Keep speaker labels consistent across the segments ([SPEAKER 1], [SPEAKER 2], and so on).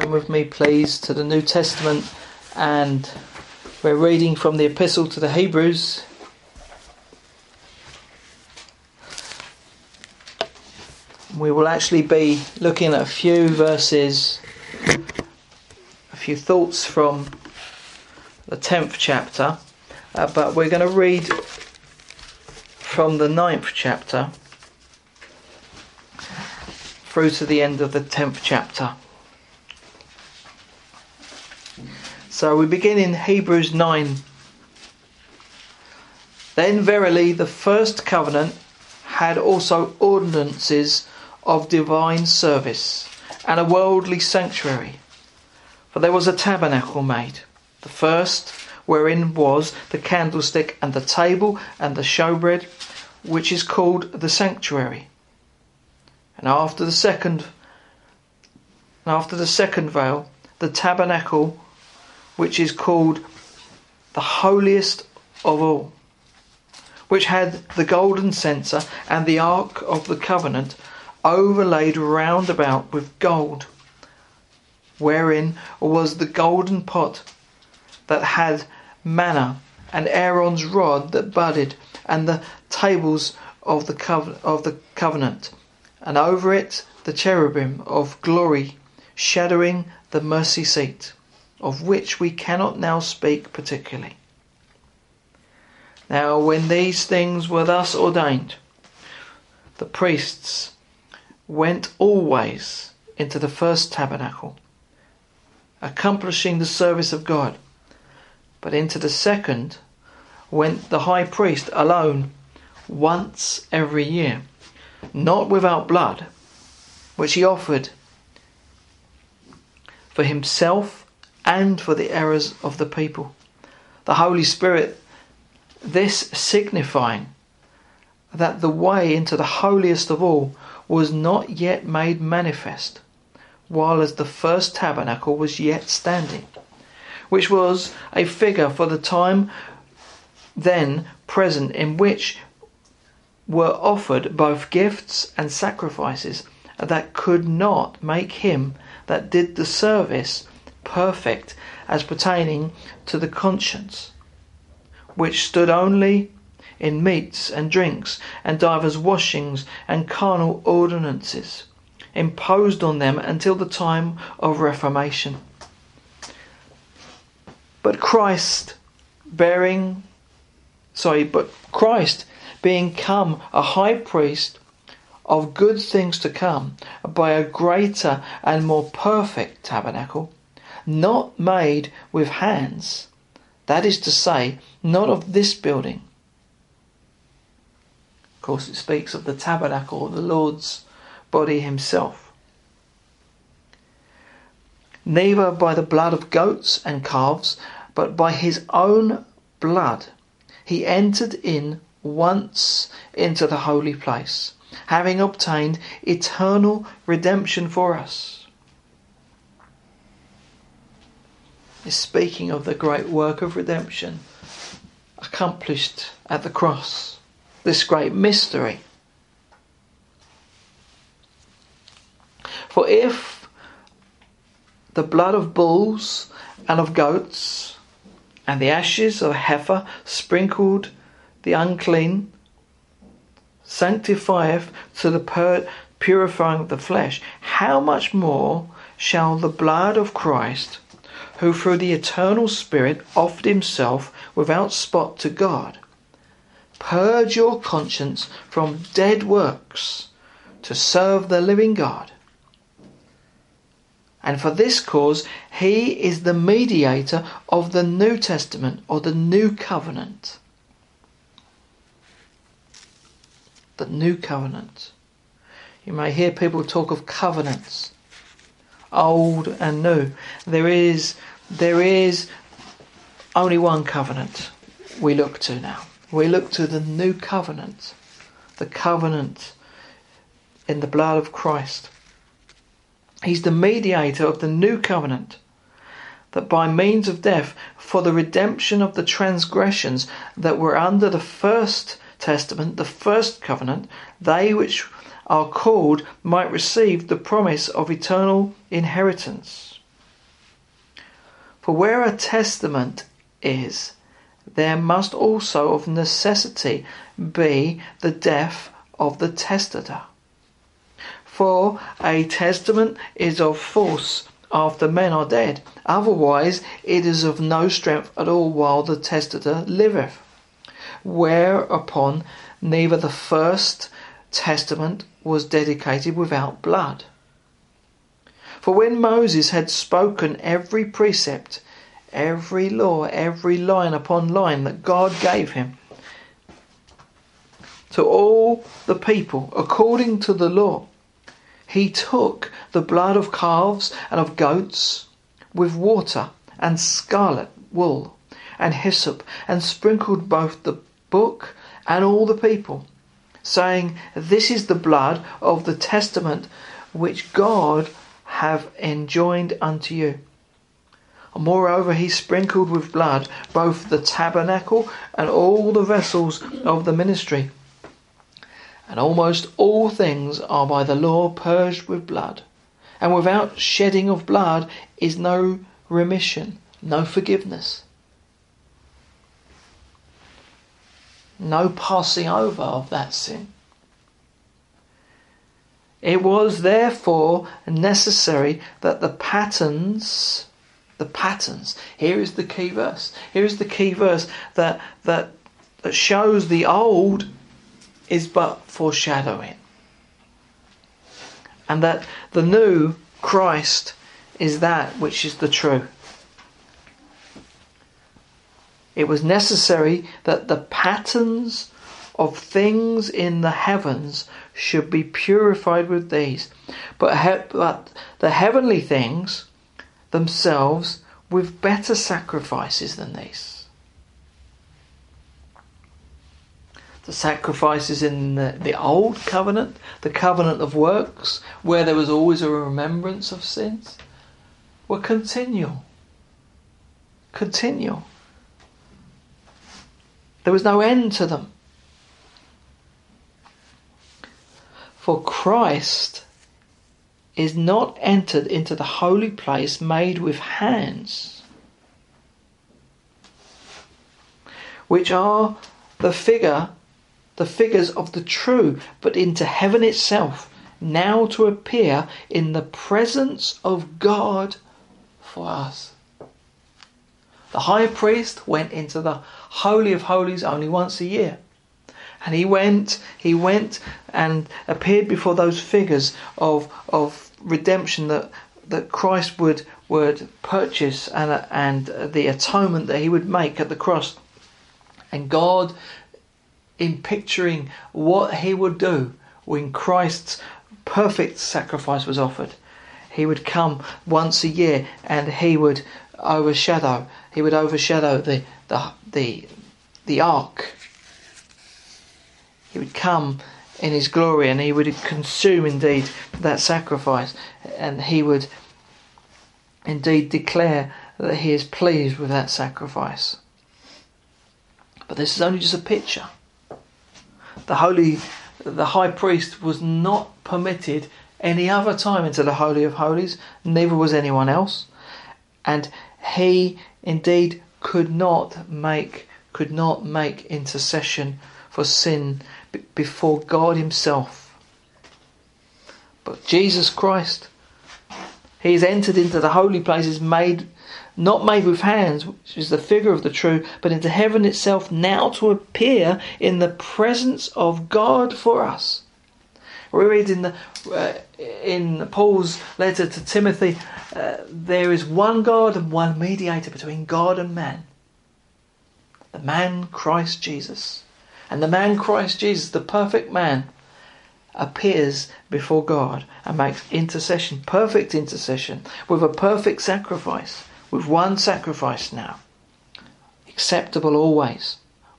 [SPEAKER 1] turn with me please to the New Testament, and we're reading from the Epistle to the Hebrews. We will actually be looking at a few verses, a few thoughts from the 10th chapter, but we're going to read from the 9th chapter through to the end of the 10th chapter. So we begin in Hebrews 9. Then verily the first covenant had also ordinances of divine service and a worldly sanctuary. For there was a tabernacle made, the first, wherein was the candlestick and the table and the showbread, which is called the sanctuary. And after the second veil, the tabernacle, which is called the holiest of all, which had the golden censer and the ark of the covenant overlaid round about with gold, wherein was the golden pot that had manna, and Aaron's rod that budded, and the tables of the covenant, and over it the cherubim of glory, shadowing the mercy seat, of which we cannot now speak particularly. Now when these things were thus ordained, the priests went always into the first tabernacle, accomplishing the service of God. But into the second went the high priest alone, once every year, not without blood, which he offered for himself and for the errors of the people. The Holy Spirit, this signifying that the way into the holiest of all was not yet made manifest, while as the first tabernacle was yet standing, which was a figure for the time then present, in which were offered both gifts and sacrifices that could not make him that did the service perfect as pertaining to the conscience, which stood only in meats and drinks and divers washings and carnal ordinances imposed on them until the time of Reformation. But Christ being come a high priest of good things to come, by a greater and more perfect tabernacle, not made with hands, that is to say, not of this building. Of course, it speaks of the tabernacle, the Lord's body himself. Neither by the blood of goats and calves, but by his own blood he entered in once into the holy place, having obtained eternal redemption for us. It's speaking of the great work of redemption accomplished at the cross, this great mystery. For if the blood of bulls and of goats and the ashes of a heifer sprinkled the unclean sanctifieth to the purifying of the flesh, how much more shall the blood of Christ, who through the eternal Spirit offered himself without spot to God, purge your conscience from dead works to serve the living God? And for this cause he is the mediator of the New Testament, or the New Covenant. The New Covenant. You may hear people talk of covenants, old and new. There is only one covenant we look to now. We look to the New Covenant, the covenant in the blood of Christ. He's the mediator of the New Covenant, that by means of death, for the redemption of the transgressions that were under the first Testament, the first covenant, they which are called might receive the promise of eternal inheritance. For where a testament is, there must also of necessity be the death of the testator. For a testament is of force after men are dead, otherwise it is of no strength at all while the testator liveth. Whereupon neither the first testament was dedicated without blood. For when Moses had spoken every precept, every law, every line upon line that God gave him, to all the people according to the law, he took the blood of calves and of goats with water and scarlet wool and hyssop, and sprinkled both the book and all the people, saying, This is the blood of the testament which God have enjoined unto you. And moreover he sprinkled with blood both the tabernacle and all the vessels of the ministry. And almost all things are by the law purged with blood, and without shedding of blood is no remission, no forgiveness, no passing over of that sin. It was therefore necessary that the patterns, here is the key verse, that shows the old is but foreshadowing, and that the new Christ is that which is the true. It was necessary that the patterns of things in the heavens should be purified with these, but the heavenly things themselves with better sacrifices than these. The sacrifices in the old covenant, the covenant of works, where there was always a remembrance of sins, were continual. There was no end to them. For Christ is not entered into the holy place made with hands, which are the figures of the true, but into heaven itself, now to appear in the presence of God for us. The high priest went into the Holy of Holies only once a year. And he went and appeared before those figures of redemption that Christ would purchase and the atonement that he would make at the cross. And God, in picturing what he would do when Christ's perfect sacrifice was offered, he would come once a year and he would overshadow the ark. He would come in his glory and he would consume indeed that sacrifice, and he would indeed declare that he is pleased with that sacrifice. But this is only just a picture. The high priest was not permitted any other time into the Holy of Holies, neither was anyone else, and he indeed could not make intercession for sin before God himself. But Jesus Christ, he is entered into the holy places not made with hands, which is the figure of the true, but into heaven itself, now to appear in the presence of God for us. We read in Paul's letter to Timothy, there is one God and one mediator between God and man, the man Christ Jesus. And the man Christ Jesus, the perfect man, appears before God and makes intercession, perfect intercession, with a perfect sacrifice, with one sacrifice now, acceptable always.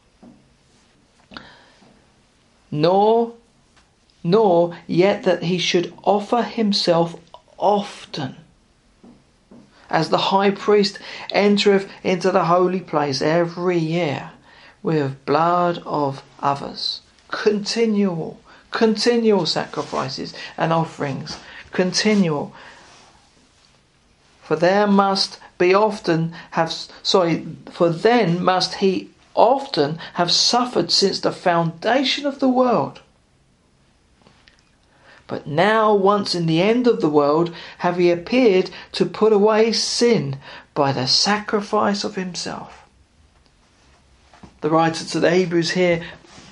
[SPEAKER 1] Nor yet that he should offer himself often, as the high priest entereth into the holy place every year with blood of others. Continual sacrifices and offerings. Continual. For then must he often have suffered since the foundation of the world. But now, once in the end of the world, have he appeared to put away sin by the sacrifice of himself. The writer to the Hebrews here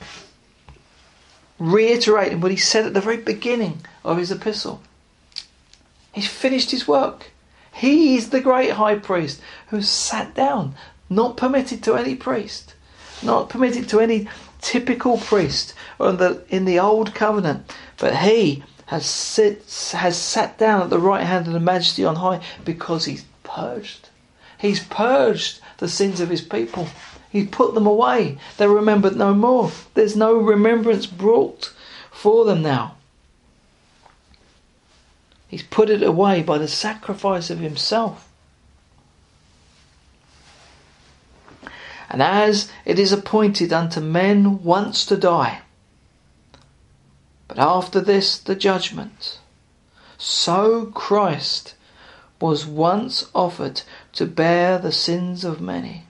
[SPEAKER 1] reiterating what he said at the very beginning of his epistle. He's finished his work. He is the great high priest who sat down, not permitted to any priest, not permitted to any typical priest in the old covenant, but he has sat down at the right hand of the Majesty on high because he's purged. He's purged the sins of his people. He put them away. They're remembered no more. There's no remembrance brought for them now. He's put it away by the sacrifice of himself. And as it is appointed unto men once to die, but after this the judgment, so Christ was once offered to bear the sins of many.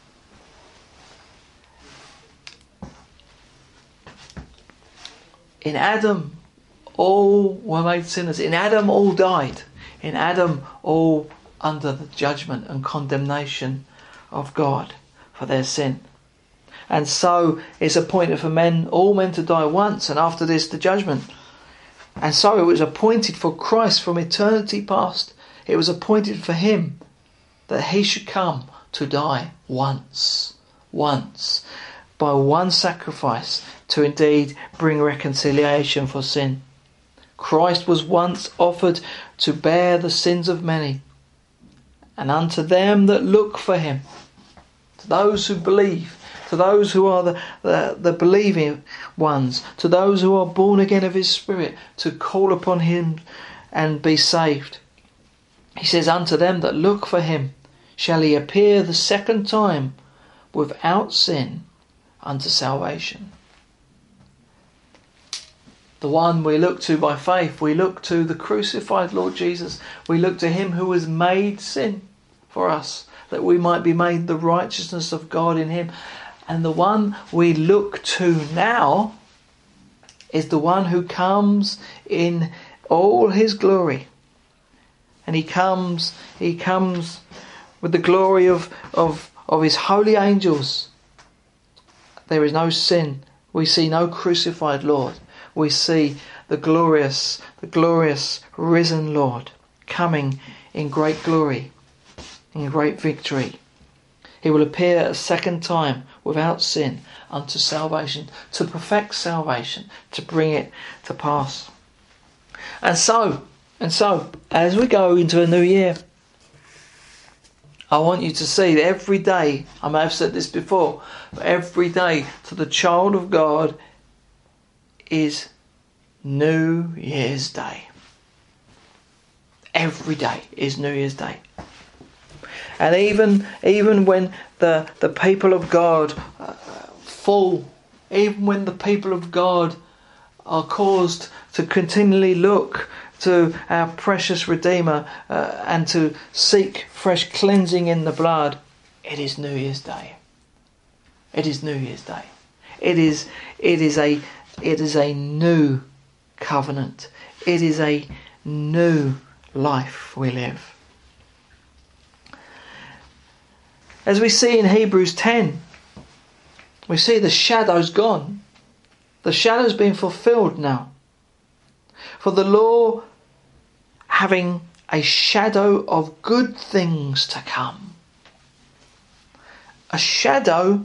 [SPEAKER 1] In Adam, all were made sinners. In Adam, all died. In Adam, all under the judgment and condemnation of God for their sin. And so it's appointed for all men to die once, and after this the judgment. And so it was appointed for Christ from eternity past. It was appointed for him that he should come to die once, by one sacrifice, to indeed bring reconciliation for sin. Christ was once offered to bear the sins of many, and unto them that look for him, to those who believe, to those who are the believing ones, to those who are born again of his Spirit, to call upon him and be saved. He says, unto them that look for him shall he appear the second time without sin unto salvation. The one we look to by faith, we look to the crucified Lord Jesus. We look to him who was made sin for us, that we might be made the righteousness of God in him. And the one we look to now is the one who comes in all his glory. And he comes with the glory of his holy angels. There is no sin. We see no crucified Lord. We see the glorious risen Lord coming in great glory, in great victory. He will appear a second time without sin unto salvation, to perfect salvation, to bring it to pass. And so, as we go into a new year, I want you to see that every day, I may have said this before, but every day to the child of God is New Year's Day. Every day is New Year's Day. And even when the people of God fall, even when the people of God are caused to continually look to our precious Redeemer and to seek fresh cleansing in the blood, it is New Year's Day. It is New Year's Day. It is a new covenant. It is a new life we live. As we see in Hebrews 10, we see the shadow's gone. The shadow's been fulfilled now. For the law, having a shadow of good things to come. A shadow,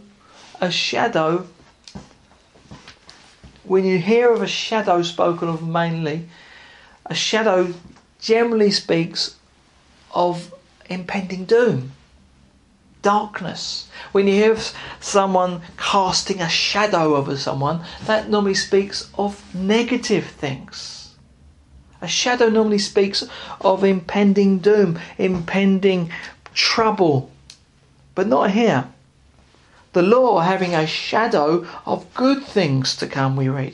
[SPEAKER 1] when you hear of a shadow spoken of mainly, a shadow generally speaks of impending doom. Darkness. When you hear of someone casting a shadow over someone, that normally speaks of negative things. A shadow normally speaks of impending doom, impending trouble. But not here. The law having a shadow of good things to come, we read.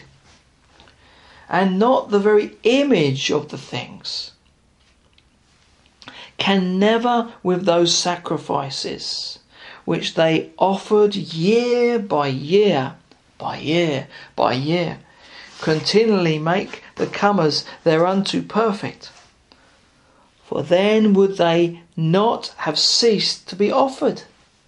[SPEAKER 1] And not the very image of the things, can never, with those sacrifices which they offered year by year, continually make the comers thereunto perfect. For then would they not have ceased to be offered.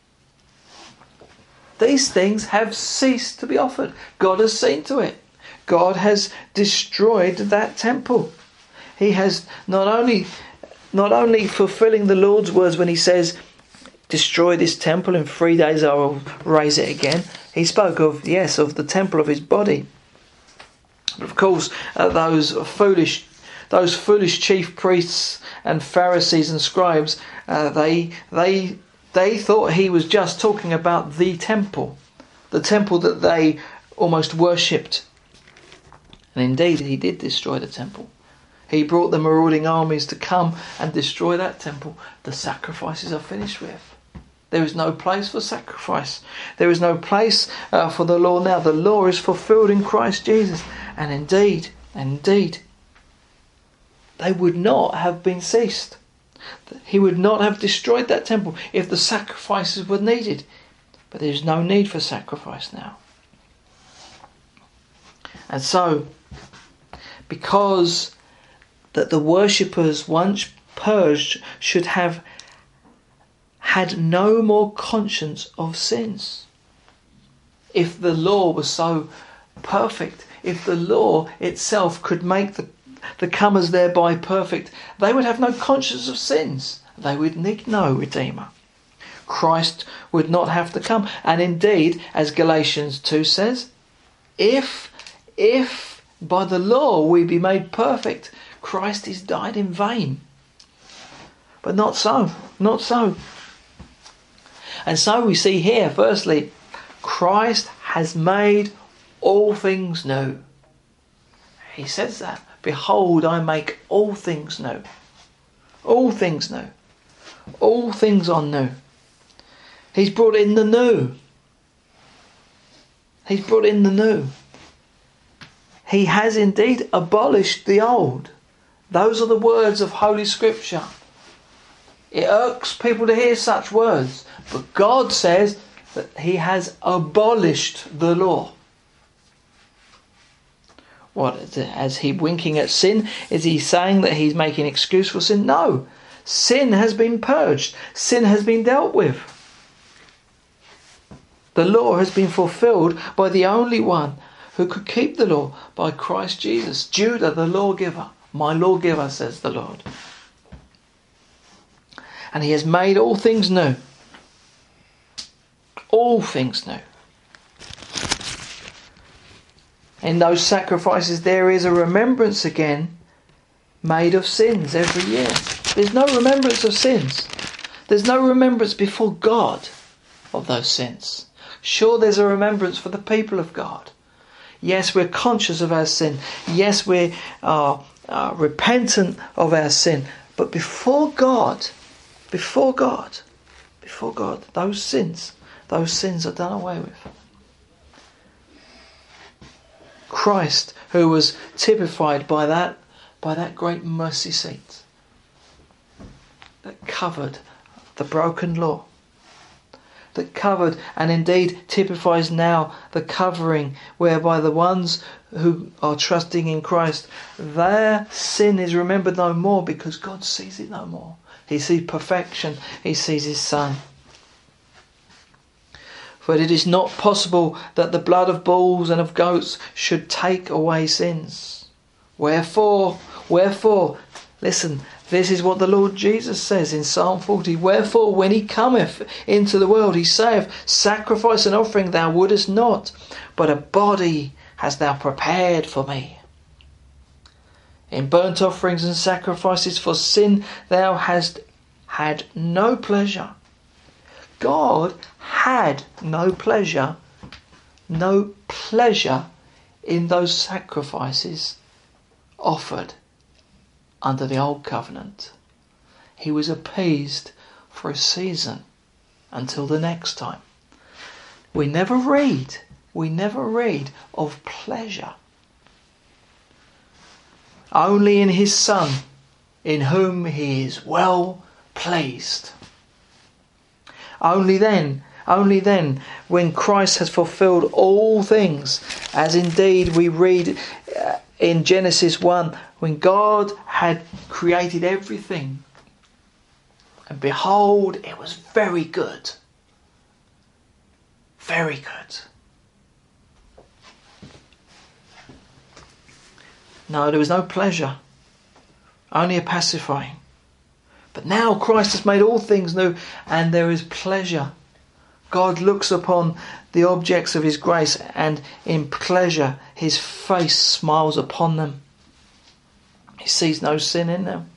[SPEAKER 1] These things have ceased to be offered. God has seen to it. God has destroyed that temple. He has not only fulfilling the Lord's words when he says, destroy this temple, in 3 days I will raise it again. He spoke of the temple of his body. But of course, those foolish chief priests and Pharisees and scribes, they thought he was just talking about the temple that they almost worshipped. And indeed, he did destroy the temple. He brought the marauding armies to come and destroy that temple. The sacrifices are finished with. There is no place for sacrifice. There is no place for the law now. The law is fulfilled in Christ Jesus. And indeed, they would not have been ceased. He would not have destroyed that temple if the sacrifices were needed. But there is no need for sacrifice now. And so, because that the worshippers once purged should have had no more conscience of sins. If the law was so perfect, if the law itself could make the comers thereby perfect, they would have no conscience of sins. They would need no Redeemer. Christ would not have to come. And indeed, as Galatians 2 says, if by the law we be made perfect, Christ is died in vain. But not so. And so we see here, firstly, Christ has made all things new. He says that. Behold, I make all things new. All things new. All things are new. He's brought in the new. He's brought in the new. He has indeed abolished the old. Those are the words of Holy Scripture. It irks people to hear such words, but God says that He has abolished the law. What, as He winking at sin? Is He saying that He's making an excuse for sin? No. Sin has been purged. Sin has been dealt with. The law has been fulfilled by the only one who could keep the law, by Christ Jesus. Judah, the lawgiver. My lawgiver, says the Lord. And He has made all things new. All things new. In those sacrifices there is a remembrance again made of sins every year. There's no remembrance of sins. There's no remembrance before God of those sins. Sure, there's a remembrance for the people of God. Yes, we're conscious of our sin. Yes, we are repentant of our sin. But before God, those sins are done away with. Christ, who was typified by that great mercy seat that covered the broken law, that covered and indeed typifies now the covering whereby the ones who are trusting in Christ, their sin is remembered no more because God sees it no more. He sees perfection. He sees His Son. For it is not possible that the blood of bulls and of goats should take away sins. Wherefore, listen, this is what the Lord Jesus says in Psalm 40. Wherefore, when He cometh into the world, He saith, sacrifice and offering thou wouldest not, but a body hast thou prepared for me. In burnt offerings and sacrifices for sin thou hast had no pleasure. God had no pleasure in those sacrifices offered under the old covenant. He was appeased for a season until the next time. We never read of pleasure. Only in His Son, in whom He is well pleased. Only then, when Christ has fulfilled all things, as indeed we read in Genesis 1, when God had created everything, and behold, it was very good. Very good. No, there was no pleasure, only a pacifying. But now Christ has made all things new, and there is pleasure. God looks upon the objects of his grace, and in pleasure his face smiles upon them. He sees no sin in them.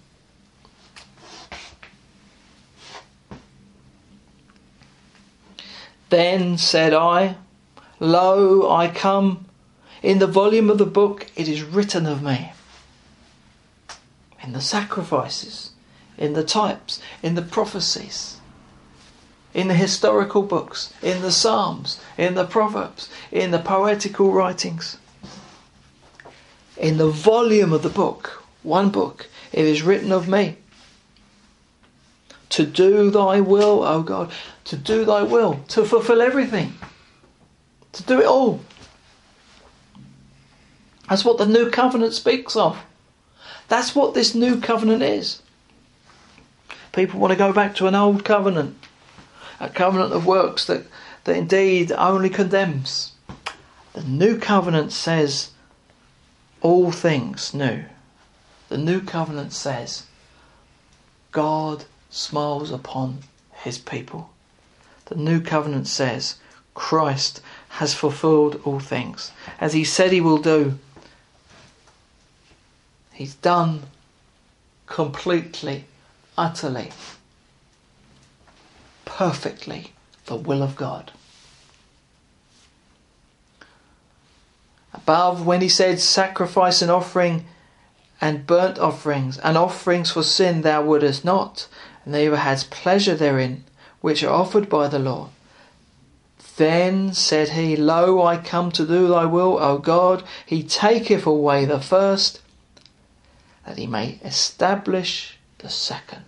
[SPEAKER 1] Then said I, Lo, I come. In the volume of the book it is written of me. In the sacrifices, in the types, in the prophecies, in the historical books, in the Psalms, in the Proverbs, in the poetical writings. In the volume of the book, one book, it is written of me. To do thy will, O God, to do thy will, to fulfill everything, to do it all. That's what the new covenant speaks of. That's what this new covenant is. People want to go back to an old covenant, a covenant of works that indeed only condemns. The new covenant says all things new. The new covenant says God smiles upon his people. The new covenant says Christ has fulfilled all things. As he said he will do, he's done completely, utterly, perfectly the will of God. Above, when he said sacrifice and offering and burnt offerings and offerings for sin thou wouldest not, neither hadst pleasure therein, which are offered by the law. Then said he, Lo, I come to do thy will, O God. He taketh away the first, that he may establish the second.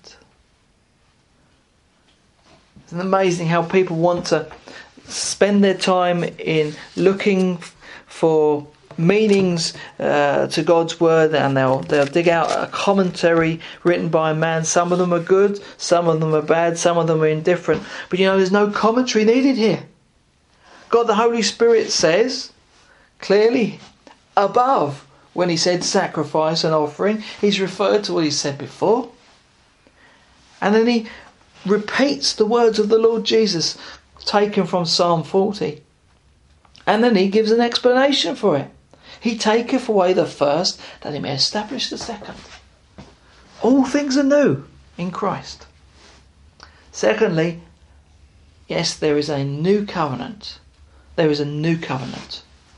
[SPEAKER 1] Isn't it amazing how people want to spend their time in looking for meanings to God's word, and they'll dig out a commentary written by a man. Some of them are good, some of them are bad, some of them are indifferent. But there's no commentary needed here. God the Holy Spirit says clearly above, when he said sacrifice and offering, he's referred to what he said before. And then he repeats the words of the Lord Jesus taken from Psalm 40. And then he gives an explanation for it. He taketh away the first, that he may establish the second. All things are new in Christ. Secondly, yes, there is a new covenant. There is a new covenant.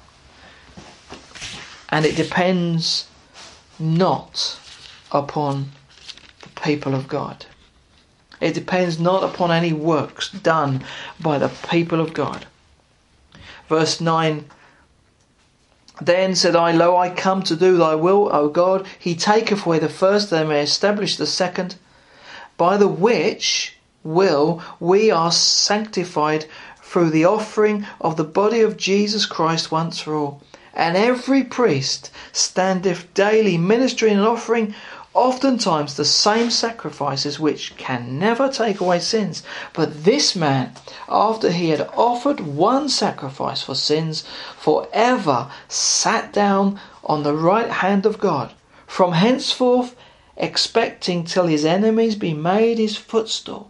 [SPEAKER 1] And it depends not upon the people of God. It depends not upon any works done by the people of God. Verse 9, Then said I, Lo, I come to do thy will, O God. He taketh away the first, that he may establish the second, by the which will we are sanctified through the offering of the body of Jesus Christ once for all. And every priest standeth daily ministering and offering oftentimes the same sacrifices, which can never take away sins. But this man, after he had offered one sacrifice for sins forever, sat down on the right hand of God, from henceforth expecting till his enemies be made his footstool.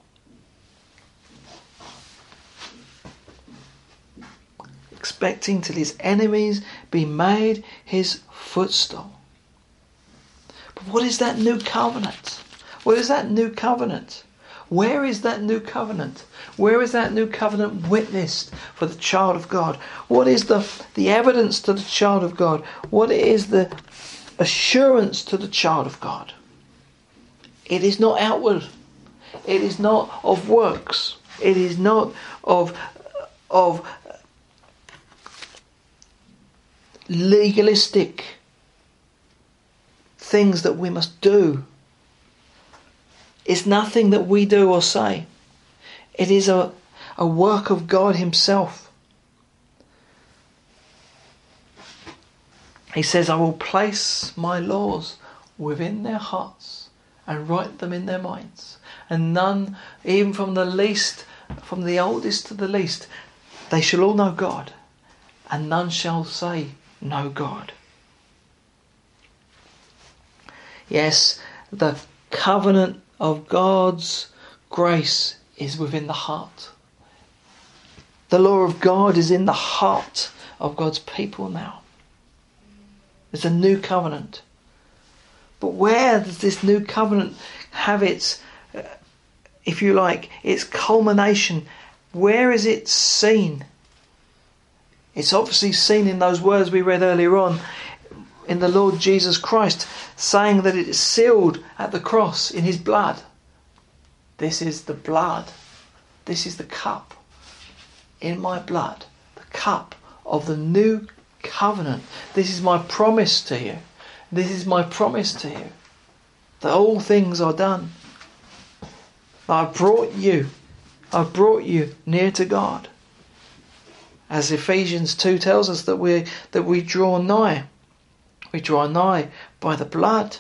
[SPEAKER 1] Expecting till his enemies be made his footstool. But what is that new covenant? What is that new covenant? Where is that new covenant? Where is that new covenant witnessed for the child of God? What is the evidence to the child of God? What is the assurance to the child of God? It is not outward. It is not of works. It is not of legalistic things that we must do. It's nothing that we do or say. It is a work of God himself. He says, I will place my laws within their hearts and write them in their minds. And none, even from the least, from the oldest to the least, they shall all know God. And none shall say, no God. Yes, the covenant of God's grace is within the heart. The law of God is in the heart of God's people now. It's a new covenant. But where does this new covenant have its, if you like, its culmination? Where is it seen? It's obviously seen in those words we read earlier on in the Lord Jesus Christ, saying that it is sealed at the cross in his blood. This is the blood. This is the cup in my blood. The cup of the new covenant. This is my promise to you. This is my promise to you. That all things are done. I've brought you near to God. As Ephesians 2 tells us that we draw nigh. We draw nigh by the blood.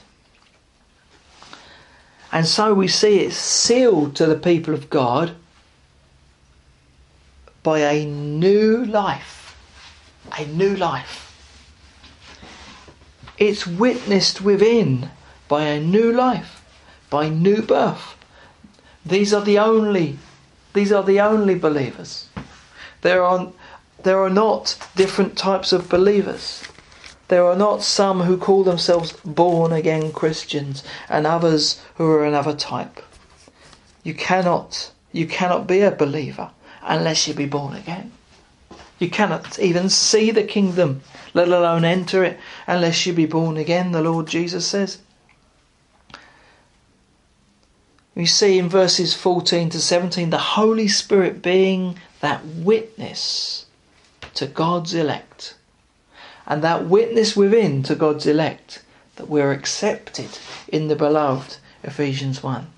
[SPEAKER 1] And so we see it sealed to the people of God by a new life. A new life. It's witnessed within by a new life, by new birth. These are the only believers. There are not different types of believers. There are not some who call themselves born again Christians and others who are another type. You cannot be a believer unless you be born again. You cannot even see the kingdom, let alone enter it, unless you be born again, the Lord Jesus says. We see in verses 14 to 17 the Holy Spirit being that witness to God's elect. And that witness within to God's elect, that we're accepted in the beloved, Ephesians 1.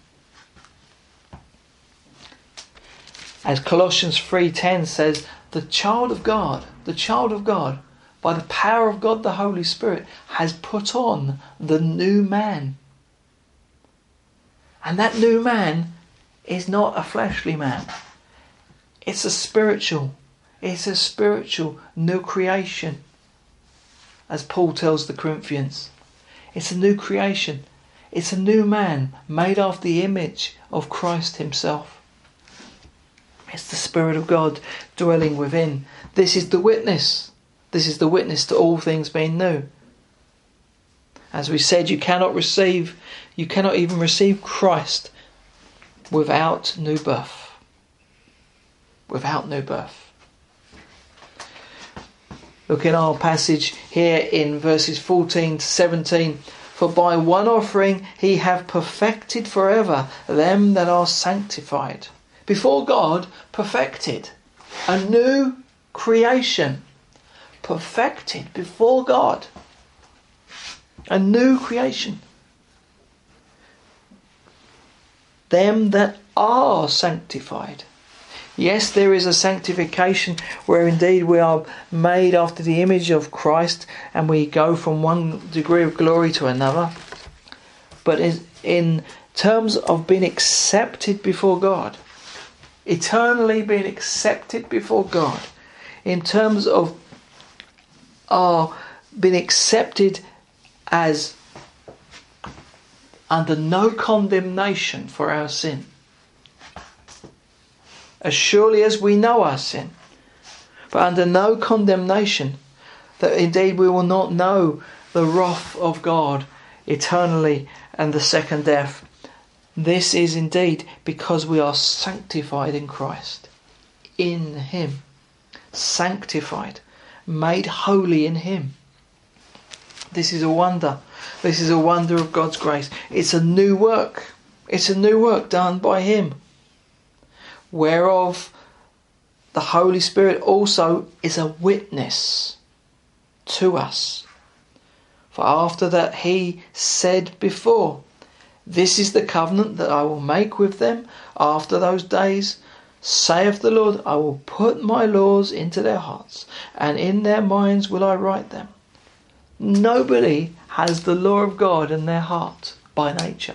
[SPEAKER 1] As Colossians 3:10 says, the child of God, by the power of God the Holy Spirit, has put on the new man. And that new man is not a fleshly man. It's a spiritual new creation. As Paul tells the Corinthians, it's a new creation. It's a new man made after the image of Christ himself. It's the Spirit of God dwelling within. This is the witness. This is the witness to all things being new. As we said, you cannot even receive Christ without new birth. Without new birth. Look in our passage here in verses 14 to 17. For by one offering he hath perfected forever them that are sanctified. Before God, perfected. A new creation. Perfected before God. A new creation. Them that are sanctified. Yes, there is a sanctification where indeed we are made after the image of Christ and we go from one degree of glory to another. But in terms of being accepted before God, eternally being accepted before God, in terms of our being accepted as under no condemnation for our sin, as surely as we know our sin, but under no condemnation, that indeed we will not know the wrath of God eternally and the second death. This is indeed because we are sanctified in Christ, in him, sanctified, made holy in him. This is a wonder. This is a wonder of God's grace. It's a new work. It's a new work done by him, whereof the Holy Spirit also is a witness to us. For after that he said before, This is the covenant that I will make with them after those days, saith the Lord. I will put my laws into their hearts, and in their minds will I write them. Nobody has the law of God in their heart by nature.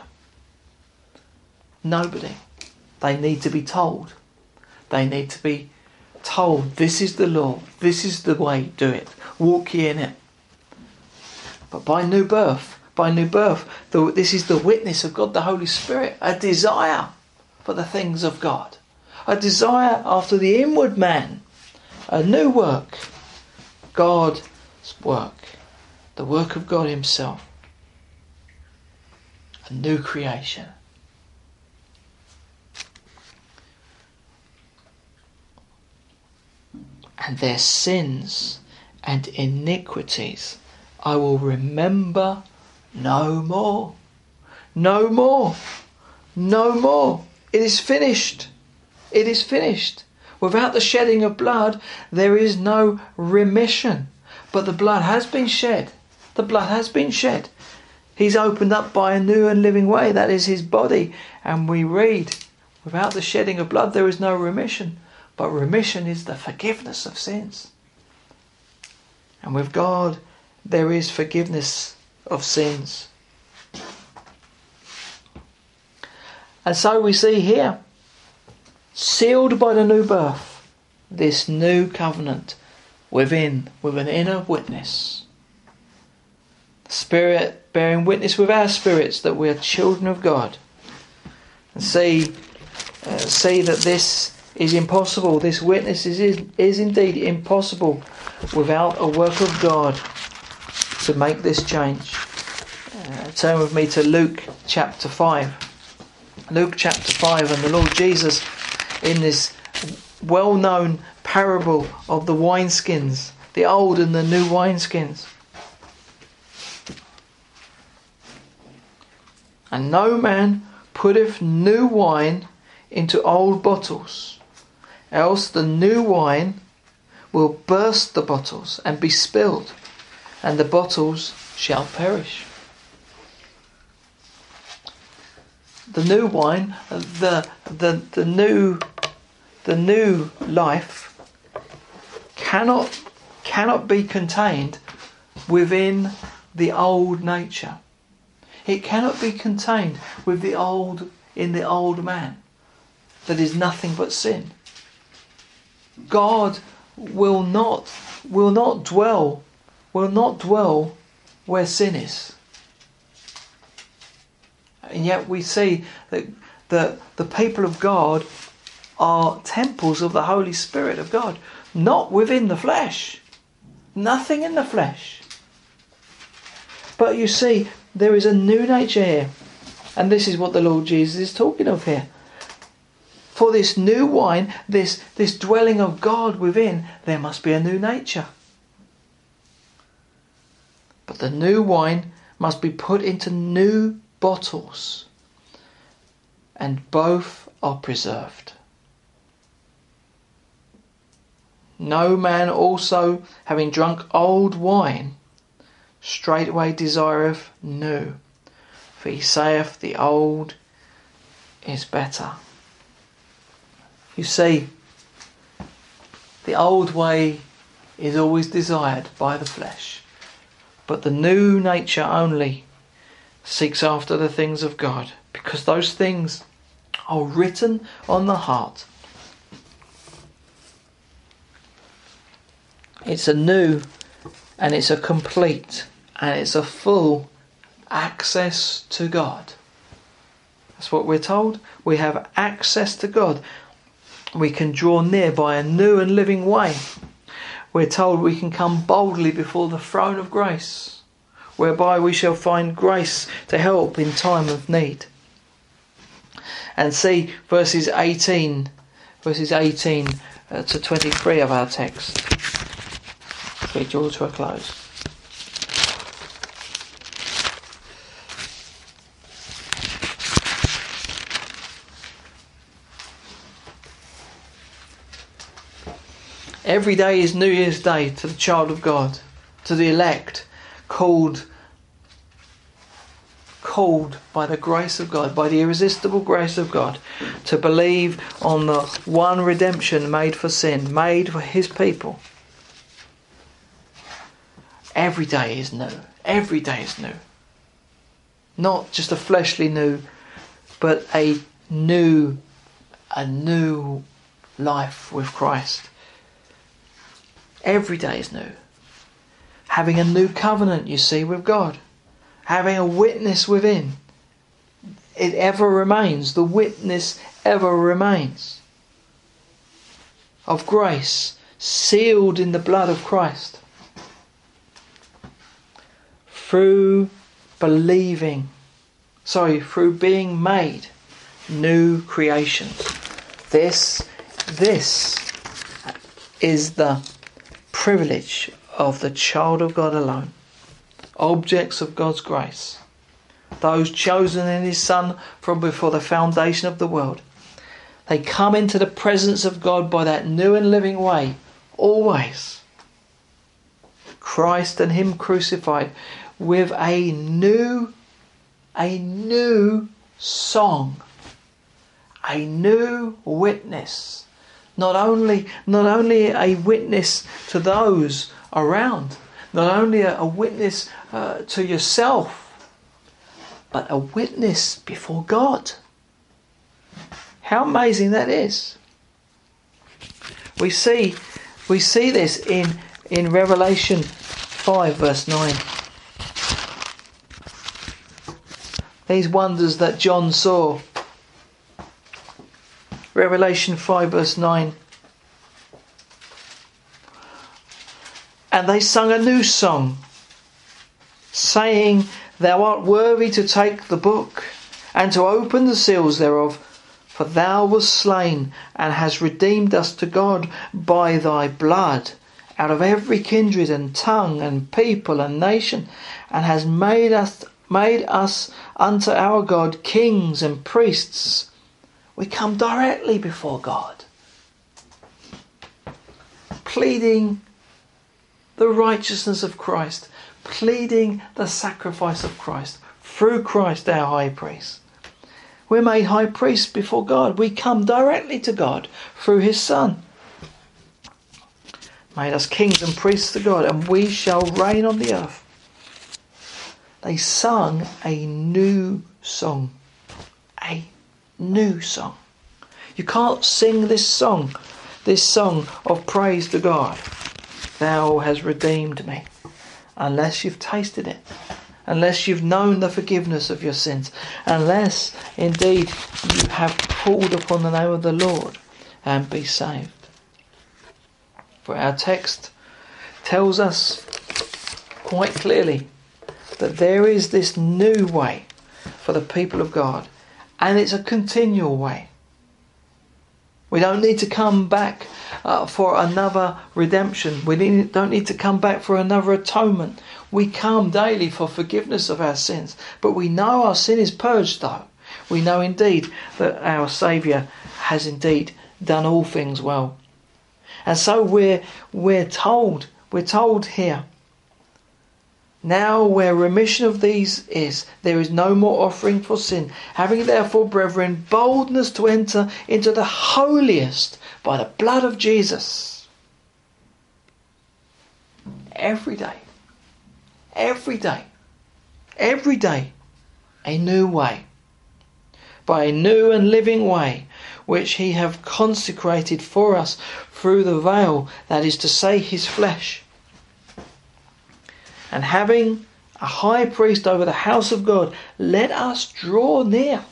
[SPEAKER 1] Nobody. They need to be told. They need to be told, this is the law, this is the way, do it, walk ye in it. But by new birth, this is the witness of God, the Holy Spirit, a desire for the things of God, a desire after the inward man, a new work, God's work, the work of God himself, a new creation. And their sins and iniquities I will remember no more. No more. No more. It is finished. It is finished. Without the shedding of blood, there is no remission. But the blood has been shed. The blood has been shed. He's opened up by a new and living way. That is his body. And we read, without the shedding of blood, there is no remission. But remission is the forgiveness of sins. And with God, there is forgiveness of sins. And so we see here, sealed by the new birth, this new covenant within, with an inner witness. Spirit bearing witness with our spirits that we are children of God. And see that this is impossible. This witness is indeed impossible without a work of God to make this change. Turn with me to Luke chapter 5. Luke chapter 5, and the Lord Jesus, in this well-known parable of the wineskins, the old and the new wineskins. And no man putteth new wine into old bottles, else the new wine will burst the bottles and be spilled, and the bottles shall perish. The new wine, the new life cannot be contained within the old nature. It cannot be contained in the old man that is nothing but sin. God will not dwell where sin is. And yet we see that the people of God are temples of the Holy Spirit of God, not within the flesh. Nothing in the flesh. But you see, there is a new nature here. And this is what the Lord Jesus is talking of here. For this new wine, this dwelling of God within, there must be a new nature. But the new wine must be put into new bottles, and both are preserved. No man also, having drunk old wine, straightway desireth new, for he saith the old is better. You see, the old way is always desired by the flesh, but the new nature only seeks after the things of God, because those things are written on the heart. It's a new, and it's a complete, and it's a full access to God. That's what we're told. We have access to God. We can draw near by a new and living way. We're told we can come boldly before the throne of grace, whereby we shall find grace to help in time of need. And see verses 18 to 23 of our text. We draw to a close. Every day is New Year's Day to the child of God, to the elect, called called by the grace of God, by the irresistible grace of God, to believe on the one redemption made for sin, made for his people, every day is new. Every day is new. Not just a fleshly new, but a new life with Christ. Every day is new. Having a new covenant, you see, with God. Having a witness within. It ever remains. The witness ever remains. Of grace, sealed in the blood of Christ. Through being made new creations. This is the privilege of the child of God alone. Objects of God's grace. Those chosen in his Son from before the foundation of the world. They come into the presence of God by that new and living way. Always. Christ and him crucified with a new song. A new witness. Not only a witness to those around, not only a witness to yourself, but a witness before God. How amazing that is. We see this in Revelation 5 verse 9. These wonders that John saw. Revelation 5 verse 9. And they sung a new song, saying, Thou art worthy to take the book, and to open the seals thereof, for thou wast slain, and hast redeemed us to God by thy blood, out of every kindred and tongue and people and nation, and hast made us unto our God kings and priests. We come directly before God, pleading the righteousness of Christ, pleading the sacrifice of Christ, through Christ our high priest. We're made high priests before God. We come directly to God through his Son. Made us kings and priests to God, and we shall reign on the earth. They sung a new song. A new song. You can't sing this song of praise to God. Thou hast redeemed me, unless you've tasted it, unless you've known the forgiveness of your sins, unless indeed you have called upon the name of the Lord and be saved. For our text tells us quite clearly that there is this new way for the people of God, and it's a continual way. We don't need to come back for another redemption. We don't need to come back for another atonement. We come daily for forgiveness of our sins. But we know our sin is purged though. We know indeed that our Saviour has indeed done all things well. And so we're told here, now where remission of these is, there is no more offering for sin. Having therefore, brethren, boldness to enter into the holiest by the blood of Jesus. Every day, a new way. By a new and living way, which he hath consecrated for us through the veil, that is to say, his flesh. And having a high priest over the house of God, let us draw near.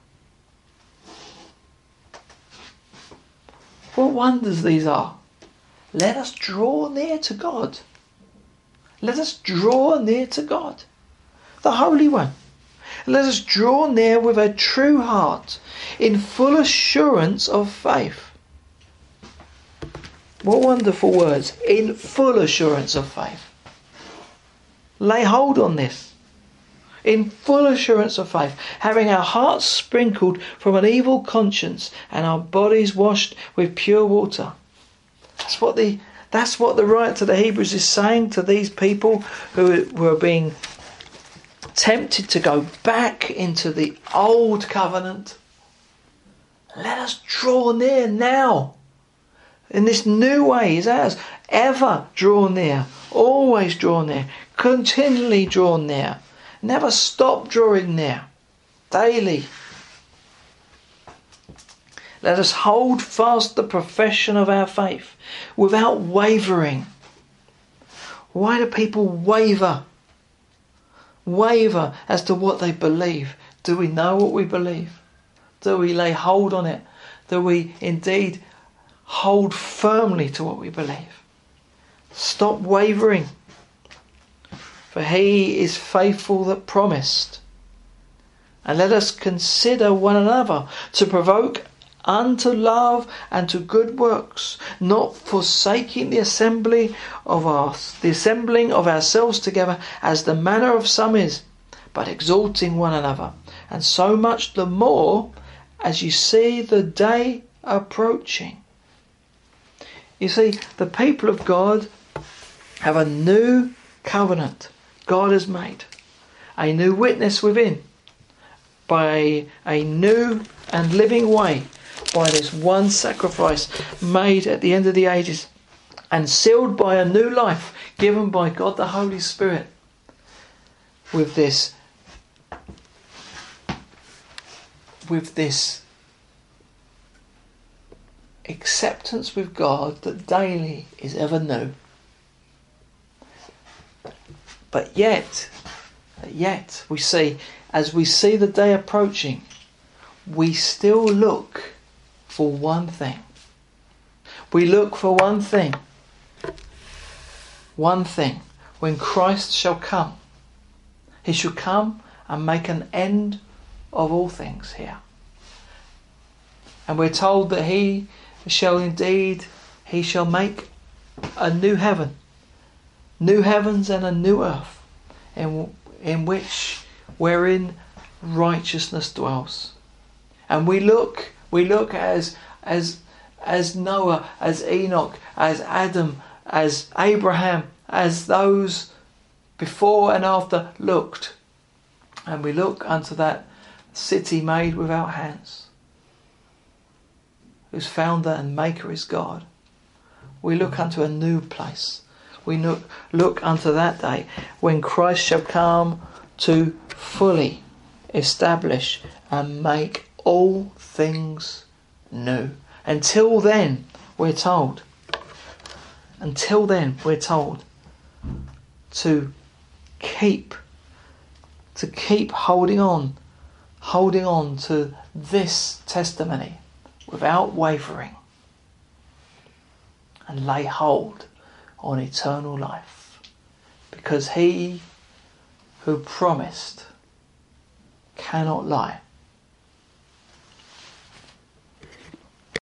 [SPEAKER 1] What wonders these are. Let us draw near to God. Let us draw near to God, the Holy One. Let us draw near with a true heart, in full assurance of faith. What wonderful words. In full assurance of faith. Lay hold on this. In full assurance of faith, having our hearts sprinkled from an evil conscience and our bodies washed with pure water. That's what the writer to the Hebrews is saying to these people who were being tempted to go back into the old covenant, let us draw near now. In this new way is ours. Ever draw near. Always draw near. Continually draw near. Never stop drawing near. Daily. Let us hold fast the profession of our faith without wavering. Why do people waver? Waver as to what they believe. Do we know what we believe? Do we lay hold on it? Do we indeed hold firmly to what we believe? Stop wavering. For he is faithful that promised. And let us consider one another to provoke unto love and to good works, not forsaking the assembling of ourselves together, as the manner of some is, but exalting one another, and so much the more as you see the day approaching. You see, the people of God have a new covenant God has made, a new witness within, by a new and living way, by this one sacrifice made at the end of the ages, and sealed by a new life given by God the Holy Spirit, with this acceptance with God that daily is ever new. But yet we see, as we see the day approaching, we still look for one thing. We look for one thing. One thing. When Christ shall come, he shall come and make an end of all things here. And we're told that he shall make a new heaven, new heavens and a new earth, wherein righteousness dwells. And we look as Noah, as Enoch, as Adam, as Abraham, as those before and after looked. And we look unto that city made without hands, whose founder and maker is God. We look unto a new place. We look unto that day when Christ shall come to fully establish and make all things new. Until then, we're told to keep holding on to this testimony without wavering, and lay hold on eternal life, because he who promised cannot lie.